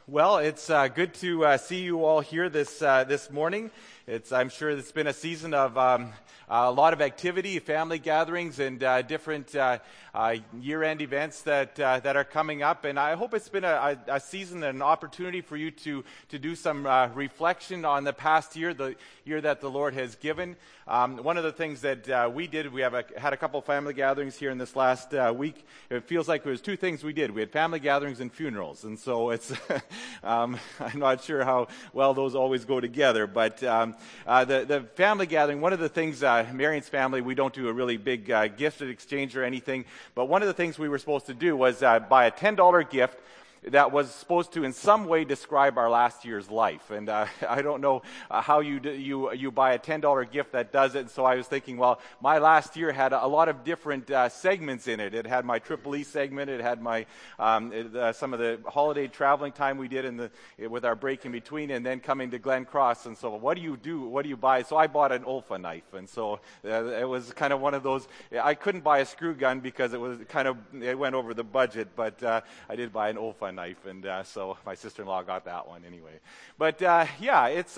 Well, it's good to see you all here this morning. I'm sure it's been a season of a lot of activity, family gatherings, and different year-end events that are coming up. And I hope it's been a season and an opportunity for you to do some reflection on the past year, the year that the Lord has given. One of the things that we did, we had a couple family gatherings here in this last week. It feels like there was two things we did. We had family gatherings and funerals, and so it's I'm not sure how well those always go together, but the family gathering, one of the things, Marion's family, we don't do a really big gift exchange or anything, but one of the things we were supposed to do was buy a $10 gift that was supposed to in some way describe our last year's life. And I don't know how you buy a $10 gift that does it. And so I was thinking, well, my last year had a lot of different segments in it. It had my Triple E segment. It had my some of the holiday traveling time we did with our break in between, and then coming to Glen Cross. And so what do you do? What do you buy? So I bought an Olfa knife. And so it was kind of one of those. I couldn't buy a screw gun because it went over the budget, but I did buy an Olfa knife, and so my sister-in-law got that one anyway. But it's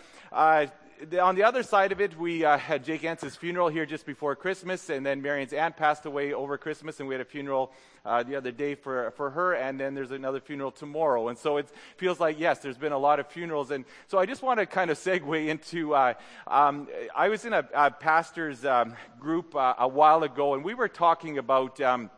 on the other side of it, we had Jake Entz's funeral here just before Christmas, and then Marion's aunt passed away over Christmas, and we had a funeral the other day for her, and then there's another funeral tomorrow. And so it feels like, yes, there's been a lot of funerals. And so I just want to kind of segue into, I was in a pastor's group a while ago, and we were talking about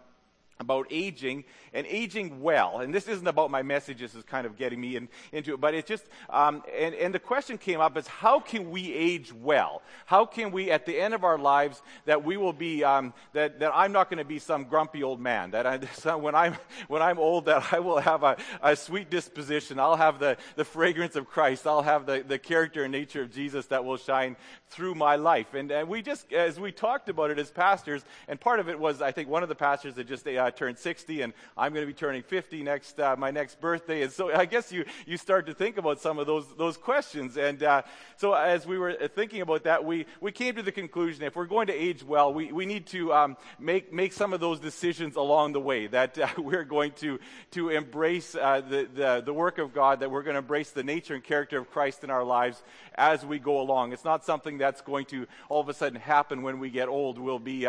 aging and aging well. And this isn't about my message, this is kind of getting me into it, but it's just, and the question came up is, how can we age well? How can we, at the end of our lives, that we will be, that I'm not going to be some grumpy old man, when I'm old, that I will have a sweet disposition, I'll have the fragrance of Christ, I'll have the character and nature of Jesus that will shine through my life. And we just, as we talked about it as pastors, and part of it was, I think one of the pastors that just turned 60, and I'm going to be turning 50 my next birthday. And so I guess you start to think about some of those questions. And so as we were thinking about that, we came to the conclusion, if we're going to age well, we need to make some of those decisions along the way, that we're going to embrace the work of God, that we're going to embrace the nature and character of Christ in our lives as we go along. It's not something that's going to all of a sudden happen when we get old. We'll be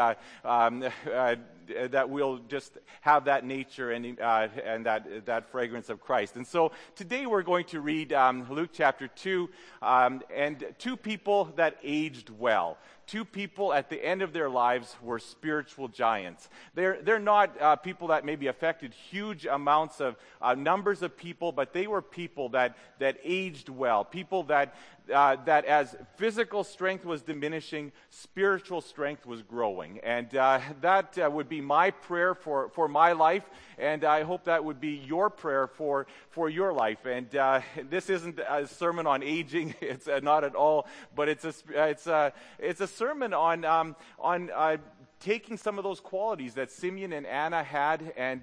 that we'll just have that nature and that fragrance of Christ. And so today we're going to read Luke chapter 2, and two people that aged well. Two people at the end of their lives were spiritual giants. They're not people that maybe affected huge amounts of numbers of people, but they were people that aged well. People that as physical strength was diminishing, spiritual strength was growing. And that would be my prayer for my life, and I hope that would be your prayer for your life. And this isn't a sermon on aging; it's not at all. But it's a sermon on taking some of those qualities that Simeon and Anna had, and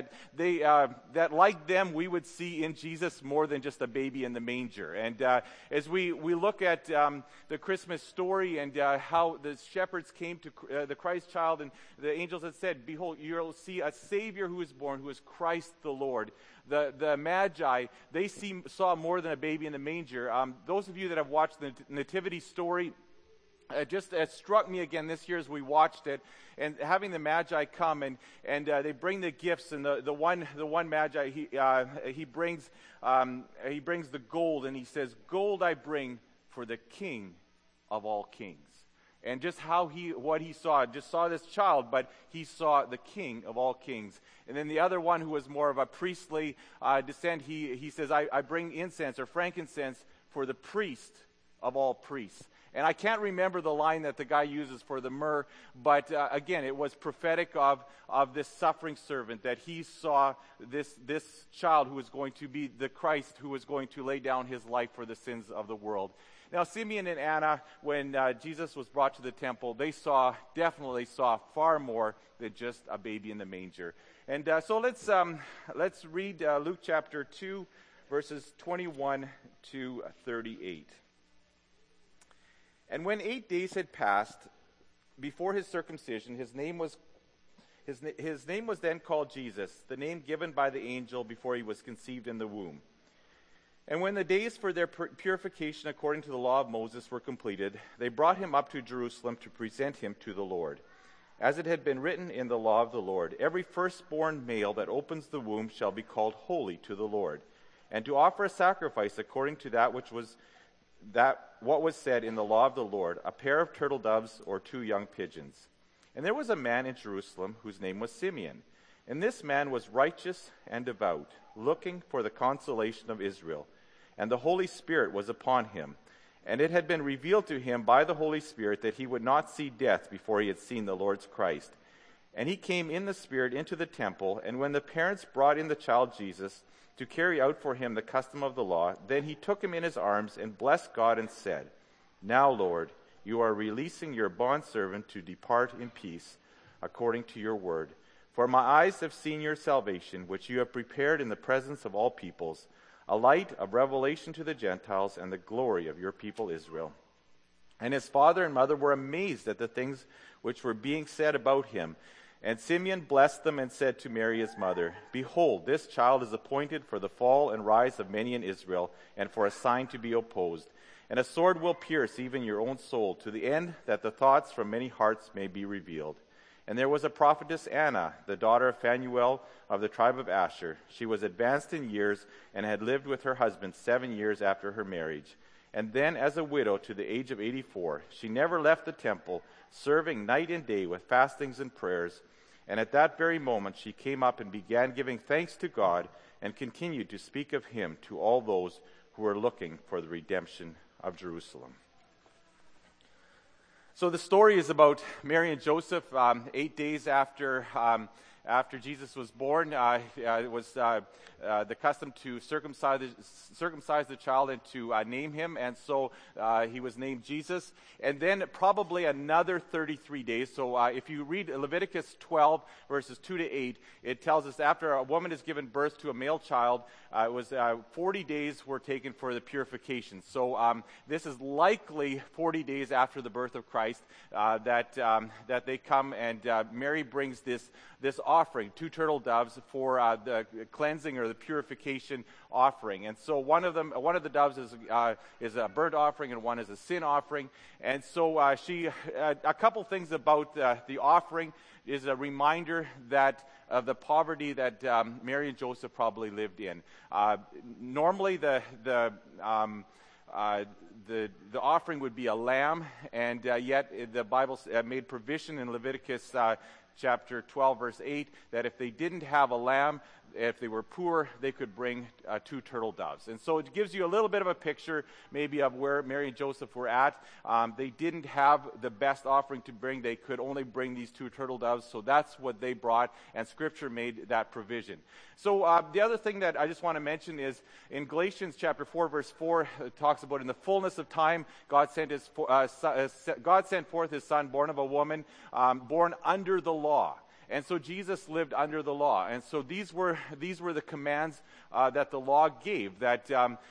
that like them we would see in Jesus more than just a baby in the manger. And as we look at the Christmas story and how the shepherds came to the Christ child, and the angels had said, "Behold, you'll see a Savior who is born, who is Christ the Lord." The Magi, they saw more than a baby in the manger. Those of you that have watched the Nativity story, it struck me again this year as we watched it, and having the Magi come and they bring the gifts, and the one Magi he brings the gold, and he says, "Gold I bring for the King of all kings." And just what he saw this child, but he saw the King of all kings. And then the other one, who was more of a priestly descent, he says, I bring incense or frankincense for the priest of all priests. And I can't remember the line that the guy uses for the myrrh, but again, it was prophetic of this suffering servant, that he saw this child who was going to be the Christ, who was going to lay down his life for the sins of the world. Now, Simeon and Anna, when Jesus was brought to the temple, they definitely saw far more than just a baby in the manger. And so let's read Luke chapter 2, verses 21 to 38. And when 8 days had passed before his circumcision, his name was then called Jesus, the name given by the angel before he was conceived in the womb. And when the days for their purification according to the law of Moses were completed, they brought him up to Jerusalem to present him to the Lord. As it had been written in the law of the Lord, every firstborn male that opens the womb shall be called holy to the Lord, and to offer a sacrifice according to what was said in the law of the Lord, a pair of turtle doves or 2 young pigeons. And there was a man in Jerusalem whose name was Simeon, and this man was righteous and devout, looking for the consolation of Israel. And the Holy Spirit was upon him. And it had been revealed to him by the Holy Spirit that he would not see death before he had seen the Lord's Christ. And he came in the Spirit into the temple, and when the parents brought in the child Jesus to carry out for him the custom of the law, then he took him in his arms and blessed God and said, Now, Lord, you are releasing your bondservant to depart in peace according to your word. For my eyes have seen your salvation, which you have prepared in the presence of all peoples, a light of revelation to the Gentiles and the glory of your people Israel. And his father and mother were amazed at the things which were being said about him. And Simeon blessed them and said to Mary his mother, Behold, this child is appointed for the fall and rise of many in Israel, and for a sign to be opposed. And a sword will pierce even your own soul, to the end that the thoughts from many hearts may be revealed. And there was a prophetess Anna, the daughter of Phanuel of the tribe of Asher. She was advanced in years and had lived with her husband 7 years after her marriage. And then as a widow to the age of 84, she never left the temple, serving night and day with fastings and prayers. And at that very moment she came up and began giving thanks to God and continued to speak of him to all those who were looking for the redemption of Jerusalem. So the story is about Mary and Joseph. 8 days after Jesus was born, it was the custom to circumcise the child and to name him, and so he was named Jesus. And then probably another 33 days. So if you read Leviticus 12, verses 2 to 8, it tells us after a woman is given birth to a male child, it was 40 days were taken for the purification. So this is likely 40 days after the birth of Christ that they come, and Mary brings this offering, 2 turtle doves for the cleansing or the purification offering. And so one of the doves is a burnt offering and one is a sin offering. And so a couple things about the offering is a reminder that of the poverty that Mary and Joseph probably lived in. Normally the offering would be a lamb, and yet the Bible made provision in Leviticus chapter 12, verse 8, that if they didn't have a lamb, if they were poor, they could bring 2 turtle doves. And so it gives you a little bit of a picture maybe of where Mary and Joseph were at. They didn't have the best offering to bring. They could only bring these 2 turtle doves, so that's what they brought, and Scripture made that provision. So the other thing that I just want to mention is in Galatians chapter 4, verse 4, it talks about in the fullness of time, God sent forth his Son, born of a woman, born under the law. And so Jesus lived under the law, and so these were the commands that the law gave. That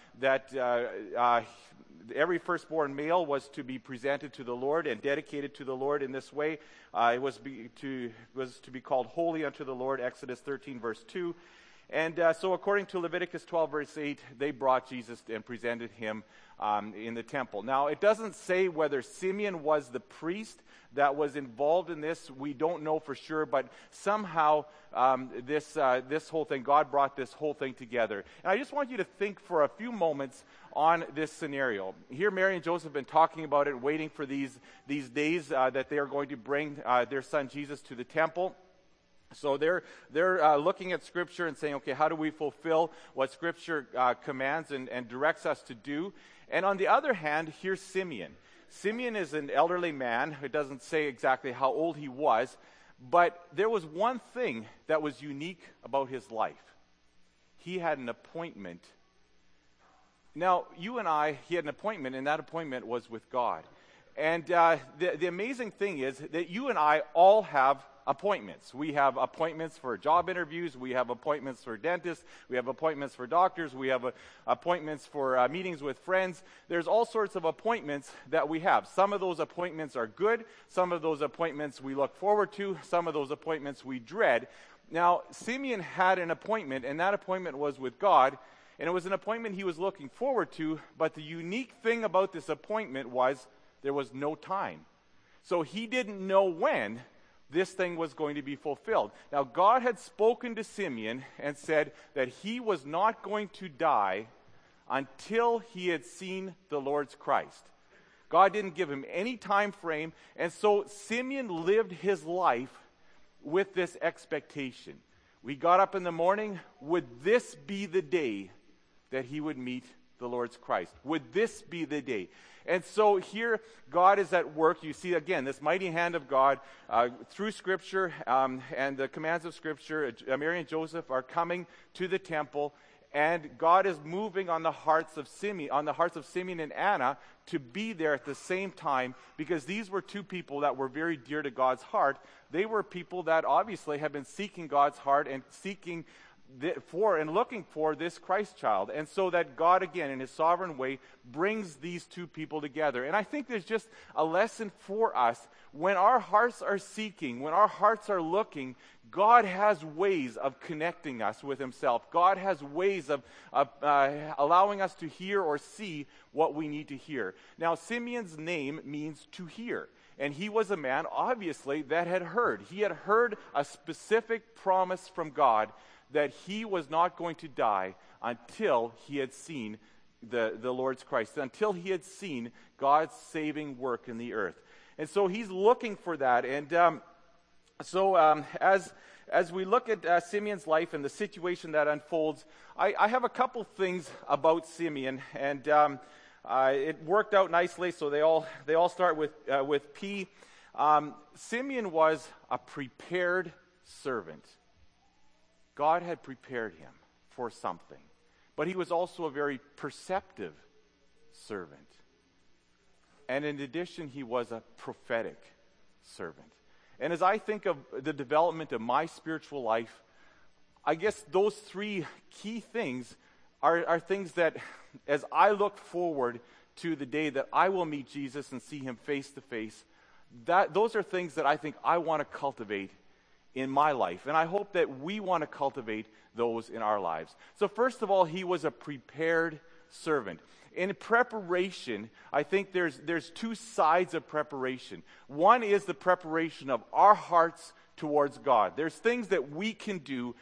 every firstborn male was to be presented to the Lord and dedicated to the Lord in this way. It was to be called holy unto the Lord. Exodus 13 verse 2. And so according to Leviticus 12 verse 8, they brought Jesus and presented him in the temple. Now, it doesn't say whether Simeon was the priest that was involved in this. We don't know for sure, but somehow this whole thing, God brought this whole thing together. And I just want you to think for a few moments on this scenario. Here Mary and Joseph have been talking about it, waiting for these days that they are going to bring their son Jesus to the temple. So they're looking at Scripture and saying, okay, how do we fulfill what Scripture commands and directs us to do? And on the other hand, here's Simeon. Simeon is an elderly man. It doesn't say exactly how old he was, but there was one thing that was unique about his life. He had an appointment. Now, you and I, he had an appointment, and that appointment was with God. And the amazing thing is that you and I all have appointments. We have appointments for job interviews. We have appointments for dentists. We have appointments for doctors. We have appointments for meetings with friends. There's all sorts of appointments that we have. Some of those appointments are good. Some of those appointments we look forward to. Some of those appointments we dread. Now, Simeon had an appointment, and that appointment was with God. And it was an appointment he was looking forward to, but the unique thing about this appointment was there was no time. So he didn't know when this thing was going to be fulfilled. Now, God had spoken to Simeon and said that he was not going to die until he had seen the Lord's Christ. God didn't give him any time frame, and so Simeon lived his life with this expectation. We got up in the morning, would this be the day that he would meet the Lord's Christ? Would this be the day? And so here, God is at work. You see, again, this mighty hand of God through Scripture and the commands of Scripture. Mary and Joseph are coming to the temple, and God is moving on the hearts of Simeon and Anna to be there at the same time, because these were two people that were very dear to God's heart. They were people that obviously have been seeking God's heart and seeking looking for this Christ child. And so that God, again, in his sovereign way, brings these two people together. And I think there's just a lesson for us. When our hearts are seeking, when our hearts are looking, God has ways of connecting us with himself. God has ways of allowing us to hear or see what we need to hear. Now, Simeon's name means to hear. And he was a man, obviously, that had heard. He had heard a specific promise from God that he was not going to die until he had seen the Lord's Christ, until he had seen God's saving work in the earth. And so he's looking for that. And as we look at Simeon's life and the situation that unfolds, I have a couple things about Simeon, and it worked out nicely. So they all start with P. Simeon was a prepared servant. God had prepared him for something, but he was also a very perceptive servant. And in addition, he was a prophetic servant. And as I think of the development of my spiritual life, I guess those three key things are things that, as I look forward to the day that I will meet Jesus and see him face to face, those are things that I think I want to cultivate in my life. And I hope that we want to cultivate those in our lives. So first of all, he was a prepared servant. In preparation, I think there's two sides of preparation. One is the preparation of our hearts towards God. There's things that we can do.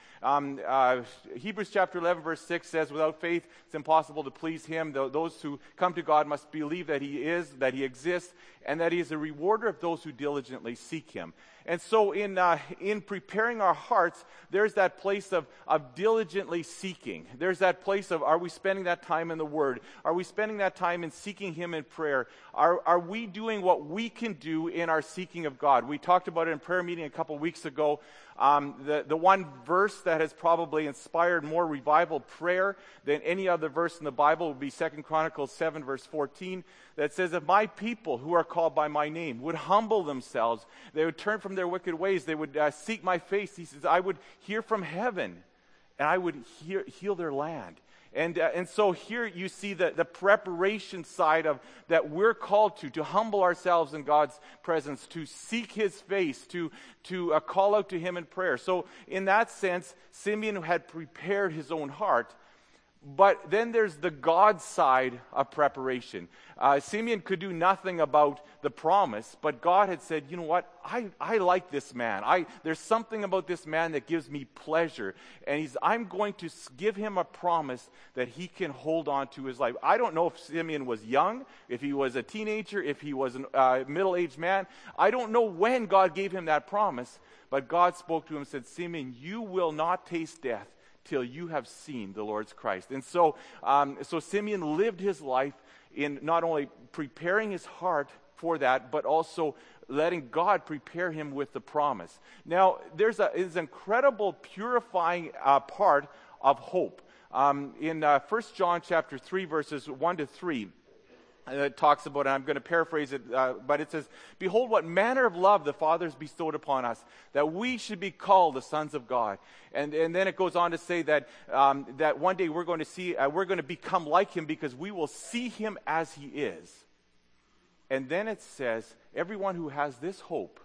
Hebrews chapter 11 verse 6 says, without faith it's impossible to please him. Those who come to God must believe that he exists, and that he is a rewarder of those who diligently seek him. And so in preparing our hearts, there's that place of diligently seeking. There's that place of, are we spending that time in the Word? Are we spending that time in seeking him in prayer? Are we doing what we can do in our seeking of God? We talked about it in prayer meeting a couple weeks ago. The one verse that has probably inspired more revival prayer than any other verse in the Bible would be 2 Chronicles 7 verse 14, that says, if my people who are called by my name would humble themselves, they would turn from their wicked ways, they would seek my face, he says, I would hear from heaven and I would heal their land. And so here you see the preparation side of that we're called to humble ourselves in God's presence, to seek his face, to call out to him in prayer. So in that sense, Simeon had prepared his own heart. But then there's the God side of preparation. Simeon could do nothing about the promise, but God had said, you know what, I like this man. There's something about this man that gives me pleasure. And I'm going to give him a promise that he can hold on to his life. I don't know if Simeon was young, if he was a teenager, if he was a middle-aged man. I don't know when God gave him that promise, but God spoke to him and said, Simeon, you will not taste death till you have seen the Lord's Christ. And so Simeon lived his life in not only preparing his heart for that, but also letting God prepare him with the promise. Now, there's an incredible purifying part of hope. In 1 John chapter 3, verses 1 to 3, it talks about, and I'm going to paraphrase it, but it says, behold, what manner of love the Father has bestowed upon us, that we should be called the sons of God. And then it goes on to say that one day we're going to become like him because we will see him as he is. And then it says, everyone who has this hope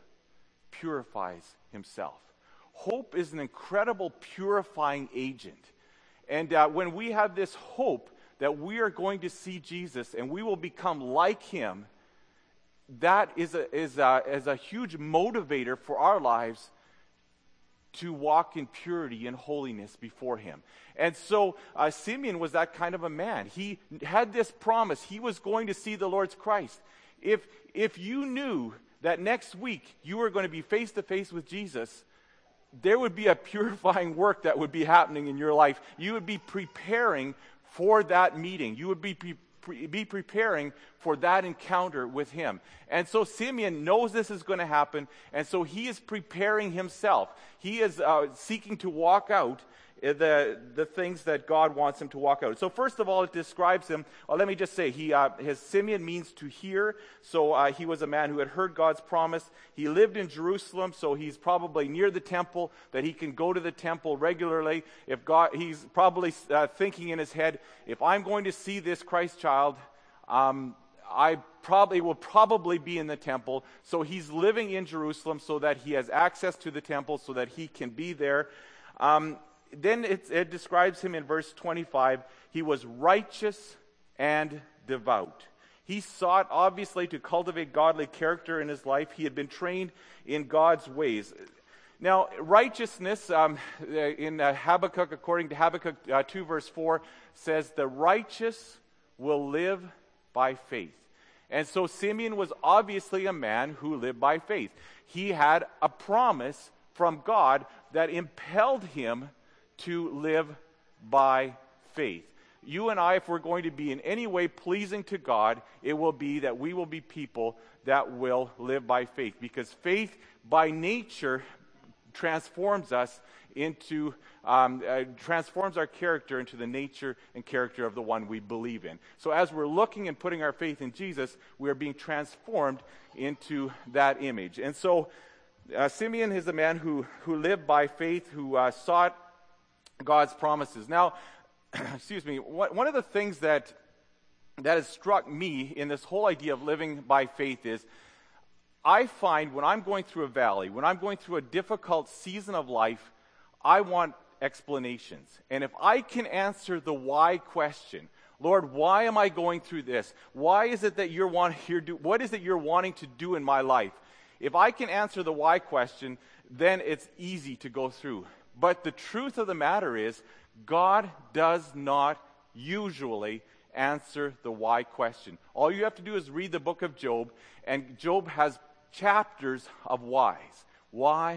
purifies himself. Hope is an incredible purifying agent. And when we have this hope that we are going to see Jesus and we will become like him, that is a huge motivator for our lives to walk in purity and holiness before him. And so Simeon was that kind of a man. He had this promise. He was going to see the Lord's Christ. If you knew that next week you were going to be face to face with Jesus, there would be a purifying work that would be happening in your life. You would be preparing for that meeting. You would be preparing for that encounter with him. And so Simeon knows this is going to happen, and so he is preparing himself. He is seeking to walk out the things that God wants him to walk out. So first of all, it describes him. Let me just say, his Simeon means to hear. So he was a man who had heard God's promise. He lived in Jerusalem, so he's probably near the temple, that he can go to the temple regularly. He's probably thinking in his head, if I'm going to see this Christ child, I will probably be in the temple. So he's living in Jerusalem so that he has access to the temple, so that he can be there. Then it describes him in verse 25. He was righteous and devout. He sought, obviously, to cultivate godly character in his life. He had been trained in God's ways. Now, righteousness, in Habakkuk, according to Habakkuk 2 verse 4, says, the righteous will live by faith. And so Simeon was obviously a man who lived by faith. He had a promise from God that impelled him to live by faith. You and I, if we're going to be in any way pleasing to God, it will be that we will be people that will live by faith. Because faith, by nature, transforms us into, transforms our character into the nature and character of the one we believe in. So as we're looking and putting our faith in Jesus, we are being transformed into that image. And so Simeon is a man who lived by faith, who sought God's promises. Now, excuse me, one of the things that has struck me in this whole idea of living by faith is, I find when I'm going through a valley, when I'm going through a difficult season of life, I want explanations. And if I can answer the why question, Lord, why am I going through this? Why is it that what is it you're wanting to do in my life? If I can answer the why question, then it's easy to go through. But the truth of the matter is, God does not usually answer the why question. All you have to do is read the book of Job, and Job has chapters of whys. Why?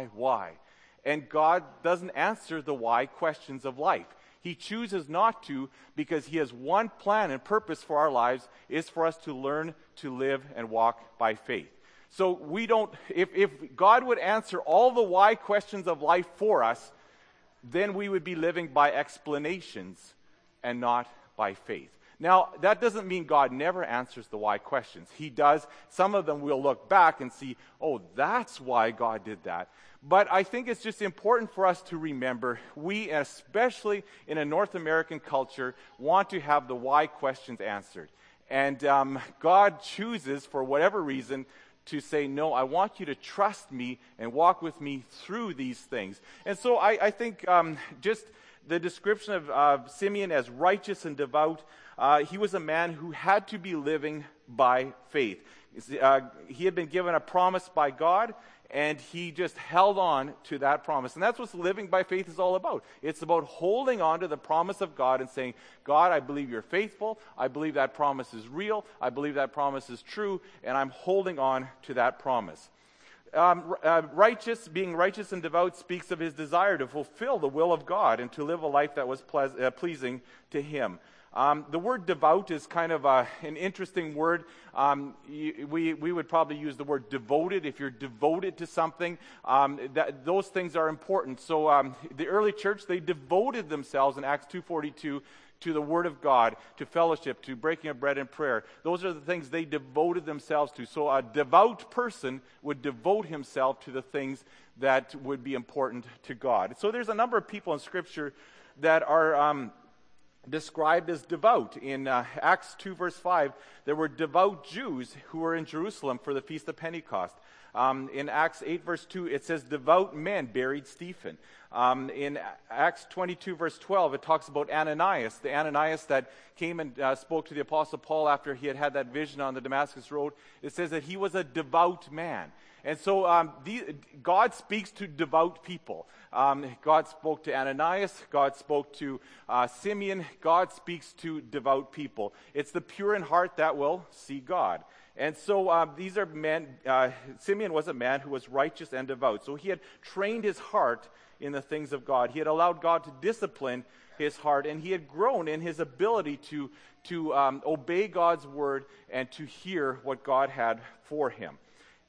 And God doesn't answer the why questions of life. He chooses not to, because he has one plan and purpose for our lives, is for us to learn to live and walk by faith. So we don't, if God would answer all the why questions of life for us, then we would be living by explanations and not by faith. Now, that doesn't mean God never answers the why questions. He does. Some of them we'll look back and see, oh, that's why God did that. But I think it's just important for us to remember, we, especially in a North American culture, want to have the why questions answered. And God chooses, for whatever reason, to say, no, I want you to trust me and walk with me through these things. And so I think just the description of Simeon as righteous and devout, he was a man who had to be living by faith. He had been given a promise by God, and he just held on to that promise. And that's what living by faith is all about. It's about holding on to the promise of God and saying, God, I believe you're faithful. I believe that promise is real. I believe that promise is true, and I'm holding on to that promise. Being righteous and devout speaks of his desire to fulfill the will of God and to live a life that was pleasing to him. The word devout is kind of an interesting word. We would probably use the word devoted. If you're devoted to something, those things are important. So the early church, they devoted themselves in Acts 2:42 to the Word of God, to fellowship, to breaking of bread and prayer. Those are the things they devoted themselves to. So a devout person would devote himself to the things that would be important to God. So there's a number of people in Scripture that are described as devout. In Acts 2 verse 5, there were devout Jews who were in Jerusalem for the Feast of Pentecost. In Acts 8 verse 2, it says devout men buried Stephen. In Acts 22 verse 12, it talks about Ananias, the Ananias that came and spoke to the Apostle Paul after he had that vision on the Damascus Road. It says that he was a devout man. And so God speaks to devout people. God spoke to Ananias. God spoke to Simeon. God speaks to devout people. It's the pure in heart that will see God. And so these are men. Simeon was a man who was righteous and devout. So he had trained his heart in the things of God. He had allowed God to discipline his heart, and he had grown in his ability to obey God's word and to hear what God had for him.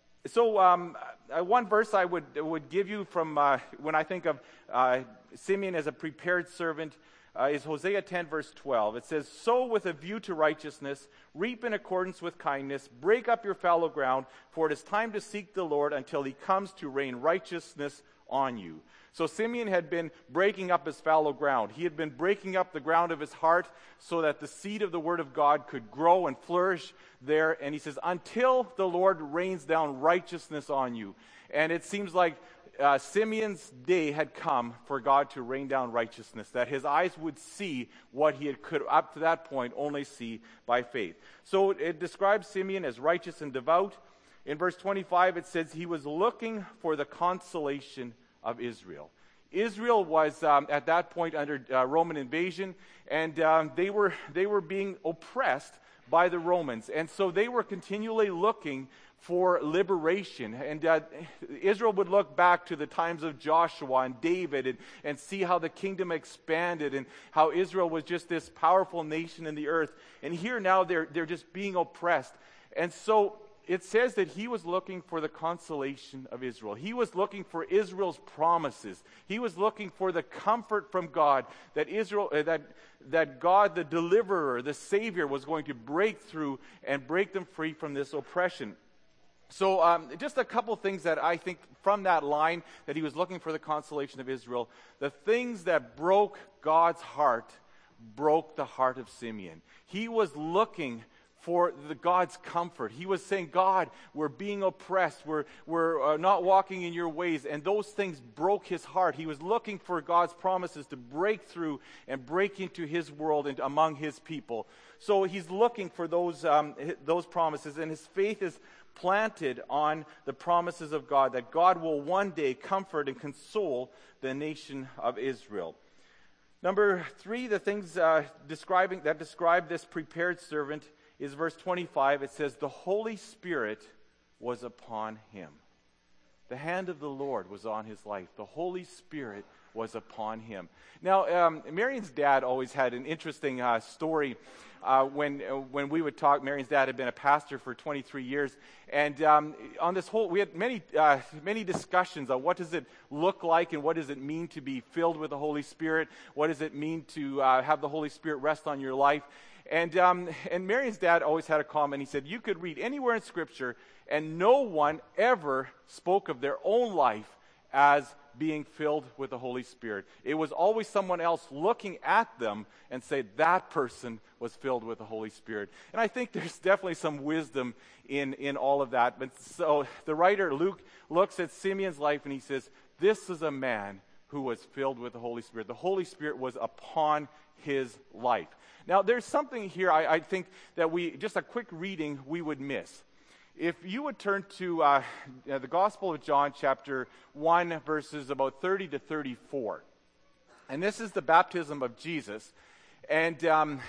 So one verse I would give you from when I think of Simeon as a prepared servant is Hosea 10 verse 12. It says, "Sow with a view to righteousness, reap in accordance with kindness, break up your fallow ground, for it is time to seek the Lord until he comes to rain righteousness on you." So Simeon had been breaking up his fallow ground. He had been breaking up the ground of his heart so that the seed of the Word of God could grow and flourish there. And he says, until the Lord rains down righteousness on you. And it seems like Simeon's day had come for God to rain down righteousness, that his eyes would see what he could up to that point only see by faith. So it describes Simeon as righteous and devout. In verse 25 it says he was looking for the consolation of Israel. Israel was at that point under Roman invasion, and they were being oppressed by the Romans, and so they were continually looking for liberation. And Israel would look back to the times of Joshua and David and see how the kingdom expanded and how Israel was just this powerful nation in the earth. And here now they're just being oppressed. And so it says that he was looking for the consolation of Israel. He was looking for Israel's promises. He was looking for the comfort from God that Israel, that God, the deliverer, the Savior, was going to break through and break them free from this oppression. So just a couple things that I think from that line, that he was looking for the consolation of Israel. The things that broke God's heart broke the heart of Simeon. He was looking for God's comfort. He was saying, God, we're being oppressed. We're not walking in your ways. And those things broke his heart. He was looking for God's promises to break through and break into his world and among his people. So he's looking for those promises, and his faith is planted on the promises of God, that God will one day comfort and console the nation of Israel. Number 3, the things describe this prepared servant is verse 25. It says, the Holy Spirit was upon him. The hand of the Lord was on his life. The Holy Spirit was upon him. Now, Marion's dad always had an interesting story. When we would talk, Marion's dad had been a pastor for 23 years. And on this whole, we had many discussions on what does it look like and what does it mean to be filled with the Holy Spirit? What does it mean to have the Holy Spirit rest on your life? And Marion's dad always had a comment. He said, you could read anywhere in Scripture, and no one ever spoke of their own life as being filled with the Holy Spirit. It was always someone else looking at them and say, that person was filled with the Holy Spirit. And I think there's definitely some wisdom in all of that. But so the writer, Luke, looks at Simeon's life and he says, this is a man who was filled with the Holy Spirit. The Holy Spirit was upon his life. Now, there's something here I think that just a quick reading, we would miss. If you would turn to the Gospel of John, chapter 1, verses about 30 to 34. And this is the baptism of Jesus. And John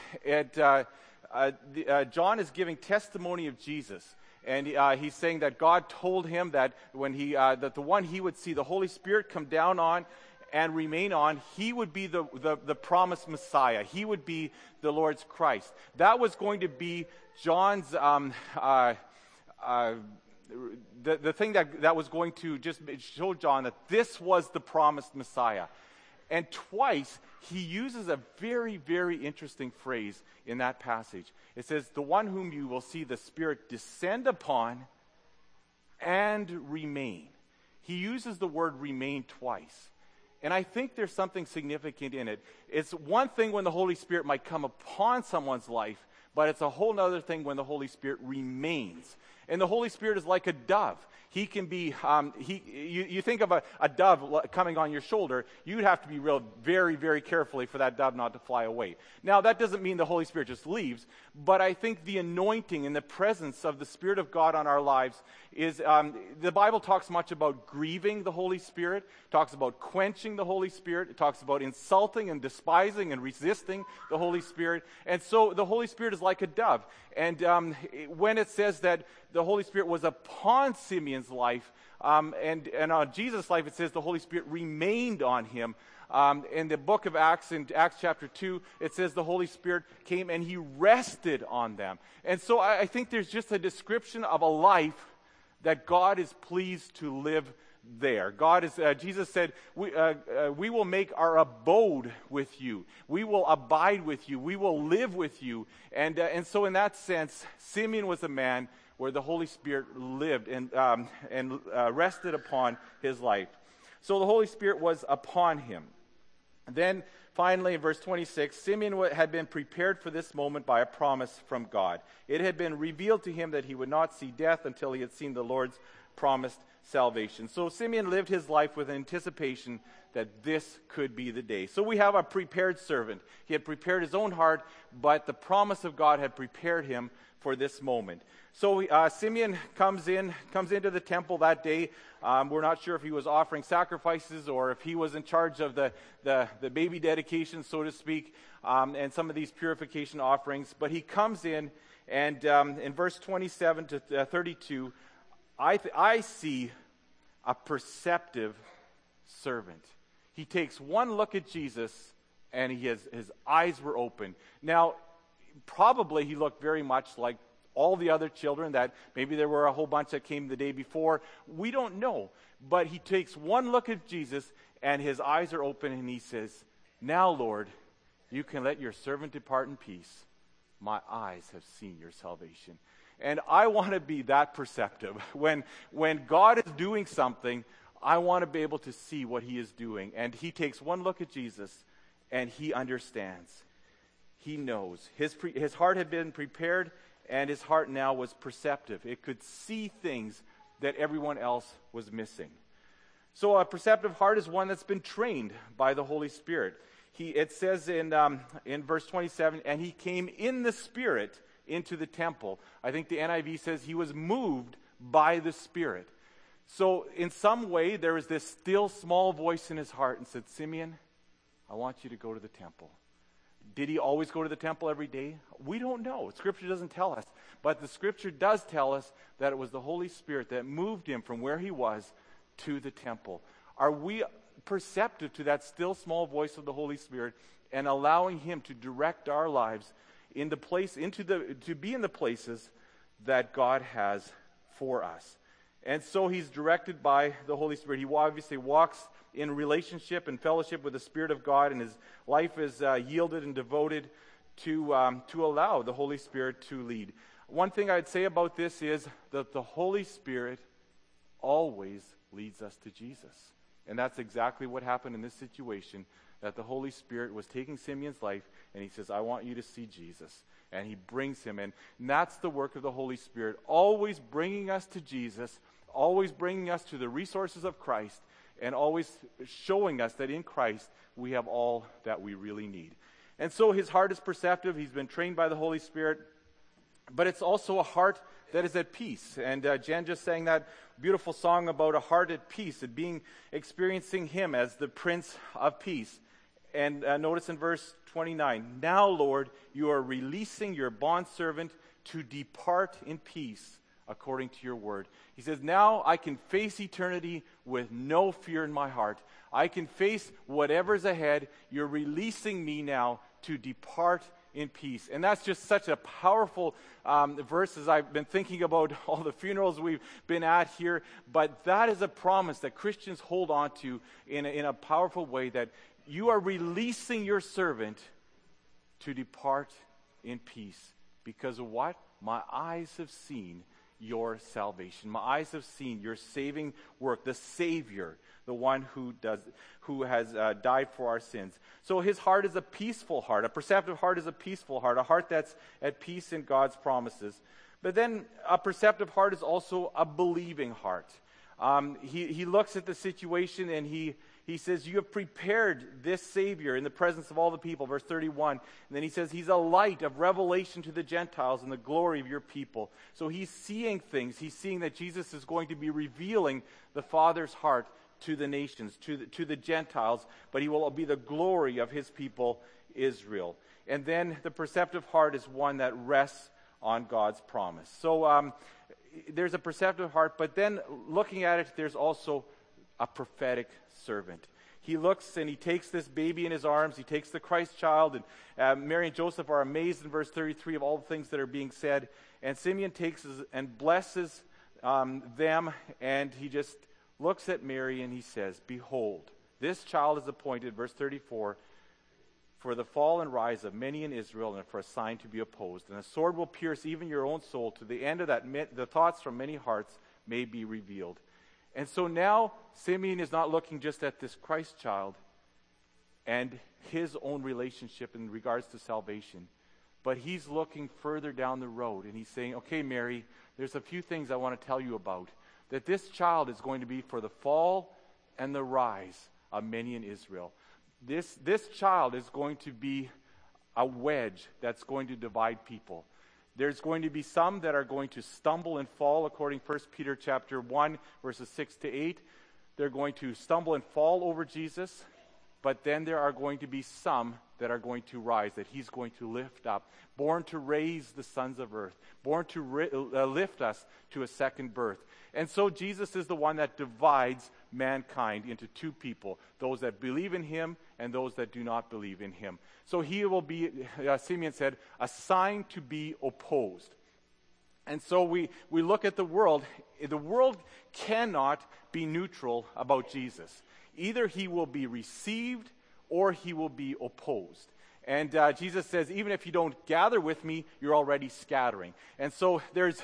is giving testimony of Jesus. And he's saying that God told him that that the one he would see the Holy Spirit come down on and remain on, he would be the promised Messiah. He would be the Lord's Christ. That was going to be John's, the thing that was going to just show John that this was the promised Messiah. And twice, he uses a very, very interesting phrase in that passage. It says, the one whom you will see the Spirit descend upon and remain. He uses the word remain twice. And I think there's something significant in it. It's one thing when the Holy Spirit might come upon someone's life, but it's a whole other thing when the Holy Spirit remains. And the Holy Spirit is like a dove. He can be, you think of a dove coming on your shoulder, you'd have to be very, very carefully for that dove not to fly away. Now, that doesn't mean the Holy Spirit just leaves, but I think the anointing and the presence of the Spirit of God on our lives is, the Bible talks much about grieving the Holy Spirit, talks about quenching the Holy Spirit, it talks about insulting and despising and resisting the Holy Spirit. And so the Holy Spirit is like a dove. And when it says that the Holy Spirit was upon Simeon's life, and on Jesus' life, it says the Holy Spirit remained on him. In the book of Acts, in Acts chapter 2, it says the Holy Spirit came and he rested on them. And so I think there's just a description of a life that God is pleased to live there. God is, Jesus said, we will make our abode with you. We will abide with you. We will live with you. And so in that sense, Simeon was a man where the Holy Spirit lived and rested upon his life. So the Holy Spirit was upon him. Then finally, in verse 26, Simeon had been prepared for this moment by a promise from God. It had been revealed to him that he would not see death until he had seen the Lord's promised salvation. So Simeon lived his life with anticipation that this could be the day. So we have a prepared servant. He had prepared his own heart, but the promise of God had prepared him for this moment. So Simeon comes into the temple that day. We're not sure if he was offering sacrifices or if he was in charge of the baby dedication, so to speak, and some of these purification offerings. But he comes in, and in verse 27 to 32, I see a perceptive servant. He takes one look at Jesus, and his eyes were open. Now, probably he looked very much like all the other children, that maybe there were a whole bunch that came the day before. We don't know. But he takes one look at Jesus, and his eyes are open, and he says, "Now, Lord, you can let your servant depart in peace. My eyes have seen your salvation." And I want to be that perceptive. When God is doing something, I want to be able to see what he is doing. And he takes one look at Jesus, and he understands. He knows. His heart had been prepared, and his heart now was perceptive. It could see things that everyone else was missing. So a perceptive heart is one that's been trained by the Holy Spirit. It says in verse 27, and he came in the Spirit into the temple. I think the NIV says he was moved by the Spirit. So in some way, there was this still small voice in his heart and said, "Simeon, I want you to go to the temple." Did he always go to the temple every day? We don't know. Scripture doesn't tell us. But the Scripture does tell us that it was the Holy Spirit that moved him from where he was to the temple. Are we perceptive to that still small voice of the Holy Spirit and allowing him to direct our lives to be in the places that God has for us? And so he's directed by the Holy Spirit. He obviously walks in relationship and fellowship with the Spirit of God, and his life is yielded and devoted to allow the Holy Spirit to lead. One thing I'd say about this is that the Holy Spirit always leads us to Jesus. And that's exactly what happened in this situation, that the Holy Spirit was taking Simeon's life, and he says, "I want you to see Jesus." And he brings him in. And that's the work of the Holy Spirit, always bringing us to Jesus, always bringing us to the resources of Christ, and always showing us that in Christ we have all that we really need. And so his heart is perceptive. He's been trained by the Holy Spirit. But it's also a heart that is at peace. And Jen just sang that beautiful song about a heart at peace, and experiencing him as the Prince of Peace. And notice in verse 29, "Now, Lord, you are releasing your bondservant to depart in peace according to your word." He says, now I can face eternity with no fear in my heart. I can face whatever's ahead. You're releasing me now to depart in peace. And that's just such a powerful verse as I've been thinking about all the funerals we've been at here. But that is a promise that Christians hold on to in a powerful way, that you are releasing your servant to depart in peace. Because of what? My eyes have seen your salvation. My eyes have seen your saving work, the Savior, the one who has died for our sins. So his heart is a peaceful heart. A perceptive heart is a peaceful heart, a heart that's at peace in God's promises. But then a perceptive heart is also a believing heart. He looks at the situation and he says, you have prepared this Savior in the presence of all the people, verse 31. And then he says, he's a light of revelation to the Gentiles and the glory of your people. So he's seeing things. He's seeing that Jesus is going to be revealing the Father's heart to the nations, to the Gentiles, but he will be the glory of his people, Israel. And then the perceptive heart is one that rests on God's promise. So there's a perceptive heart, but then looking at it, there's also a prophetic servant. He looks and he takes this baby in his arms, he takes the Christ child, and Mary and Joseph are amazed in verse 33 of all the things that are being said, and Simeon takes and blesses them, and he just looks at Mary and he says, behold, this child is appointed, verse 34, for the fall and rise of many in Israel, and for a sign to be opposed. And a sword will pierce even your own soul, to the end of that the thoughts from many hearts may be revealed. And so now Simeon is not looking just at this Christ child and his own relationship in regards to salvation, but he's looking further down the road, and he's saying, okay, Mary, there's a few things I want to tell you about. That this child is going to be for the fall and the rise of many in Israel. This child is going to be a wedge that's going to divide people. There's going to be some that are going to stumble and fall, according to 1 Peter chapter 1, verses 6 to 8. They're going to stumble and fall over Jesus, but then there are going to be some that are going to rise, that he's going to lift up, born to raise the sons of earth, born to lift us to a second birth. And so Jesus is the one that divides mankind into two people, those that believe in him and those that do not believe in him. So he will be, Simeon said, a sign to be opposed. And so we look at the world. The world cannot be neutral about Jesus. Either he will be received or he will be opposed. And Jesus says, even if you don't gather with me, you're already scattering. And so there's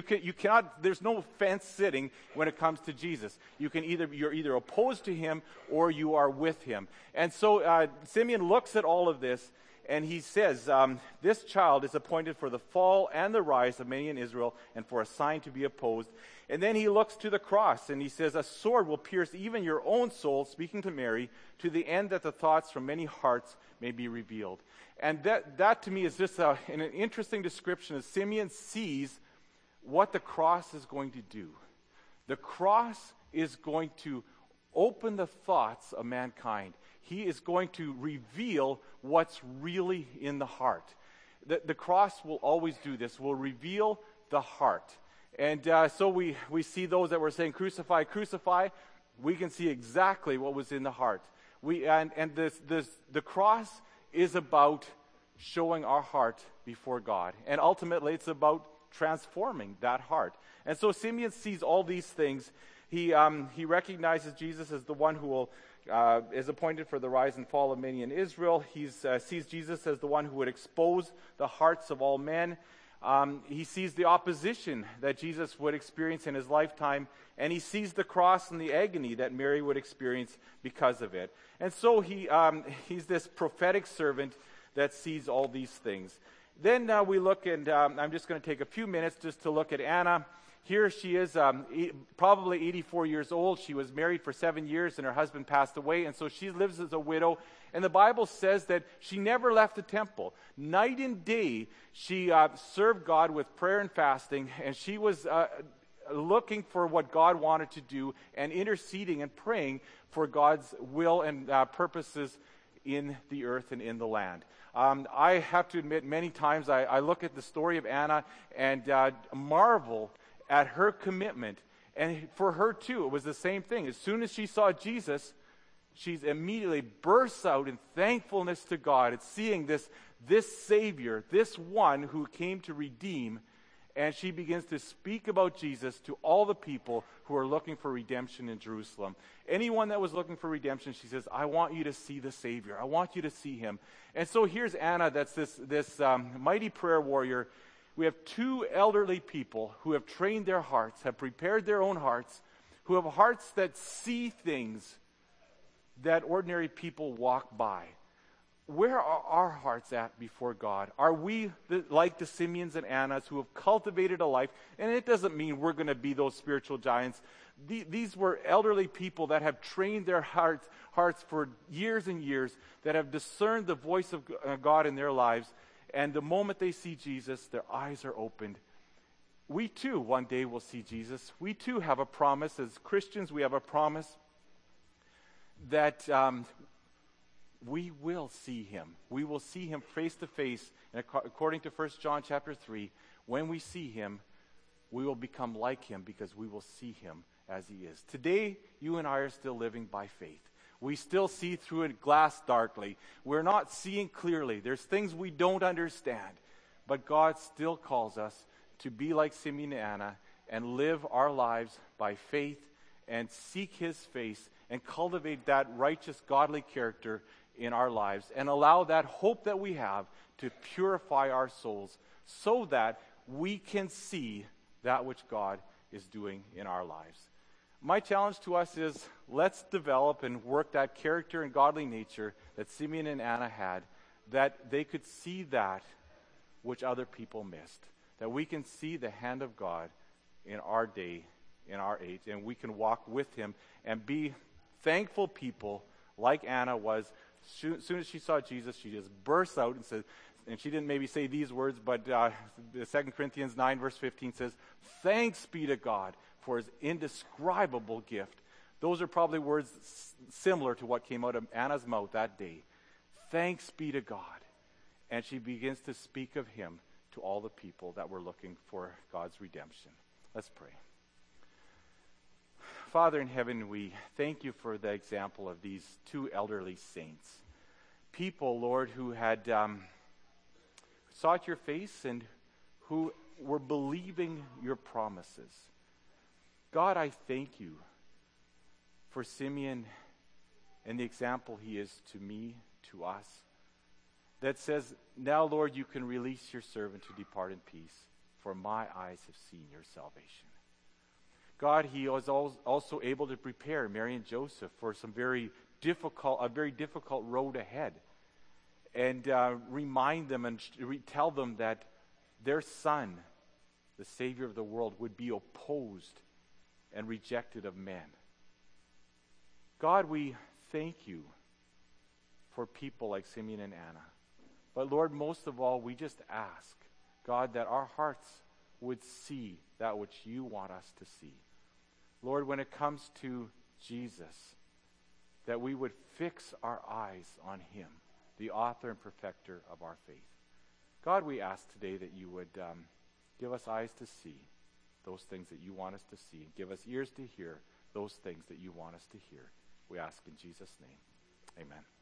no fence sitting when it comes to Jesus. You're either opposed to him or you are with him. And so Simeon looks at all of this and he says, this child is appointed for the fall and the rise of many in Israel, and for a sign to be opposed. And then he looks to the cross and he says, a sword will pierce even your own soul, speaking to Mary, to the end that the thoughts from many hearts may be revealed. And that to me is just an interesting description as Simeon sees what the cross is going to do. The cross is going to open the thoughts of mankind. He is going to reveal what's really in the heart. The cross will always do this, will reveal the heart. And so we see those that were saying, crucify, crucify. We can see exactly what was in the heart. The cross is about showing our heart before God. And ultimately, it's about transforming that heart. And so Simeon sees all these things. He recognizes Jesus as the one who is appointed for the rise and fall of many in Israel. He sees Jesus as the one who would expose the hearts of all men. He sees the opposition that Jesus would experience in his lifetime, and he sees the cross and the agony that Mary would experience because of it. And so he's this prophetic servant that sees all these things. Then we look, and I'm just going to take a few minutes just to look at Anna. Here she is, probably 84 years old. She was married for 7 years, and her husband passed away, and so she lives as a widow. And the Bible says that she never left the temple. Night and day, she served God with prayer and fasting, and she was looking for what God wanted to do and interceding and praying for God's will and purposes in the earth and in the land. I have to admit, many times I look at the story of Anna and marvel at her commitment. And for her too, it was the same thing. As soon as she saw Jesus, she immediately bursts out in thankfulness to God at seeing this Savior, this one who came to redeem. And she begins to speak about Jesus to all the people who are looking for redemption in Jerusalem. Anyone that was looking for redemption, she says, I want you to see the Savior. I want you to see him. And so here's Anna, that's this mighty prayer warrior. We have two elderly people who have trained their hearts, have prepared their own hearts, who have hearts that see things that ordinary people walk by. Where are our hearts at before God? Are we like the Simeons and Annas who have cultivated a life? And it doesn't mean we're going to be those spiritual giants. These were elderly people that have trained their hearts for years and years, that have discerned the voice of God in their lives. And the moment they see Jesus, their eyes are opened. We too, one day, will see Jesus. We too have a promise. As Christians, we have a promise that we will see him. We will see him face to face. And according to 1 John chapter 3, when we see him, we will become like him because we will see him as he is. Today, you and I are still living by faith. We still see through a glass darkly. We're not seeing clearly. There's things we don't understand. But God still calls us to be like Simeon and Anna and live our lives by faith and seek his face and cultivate that righteous, godly character in our lives and allow that hope that we have to purify our souls so that we can see that which God is doing in our lives. My challenge to us is, let's develop and work that character and godly nature that Simeon and Anna had, that they could see that which other people missed, that we can see the hand of God in our day, in our age, and we can walk with him and be thankful people like Anna was. As soon as she saw Jesus, she just burst out and said, and she didn't maybe say these words, but 2 Corinthians 9 verse 15 says, "Thanks be to God for his indescribable gift." Those are probably words similar to what came out of Anna's mouth that day. Thanks be to God. And she begins to speak of him to all the people that were looking for God's redemption. Let's pray. Father in heaven, we thank you for the example of these two elderly saints. People, Lord, who had sought your face and who were believing your promises. God, I thank you for Simeon and the example he is to me, to us, that says, now, Lord, you can release your servant to depart in peace, for my eyes have seen your salvation. God, he was also able to prepare Mary and Joseph for a very difficult road ahead, and remind them and tell them that their son, the Savior of the world, would be opposed and rejected of men. God, we thank you for people like Simeon and Anna. But Lord, most of all, we just ask, God, that our hearts would see that which you want us to see. Lord, when it comes to Jesus, that we would fix our eyes on him, the author and perfecter of our faith. God, we ask today that you would give us eyes to see those things that you want us to see, and give us ears to hear those things that you want us to hear. We ask in Jesus' name. Amen.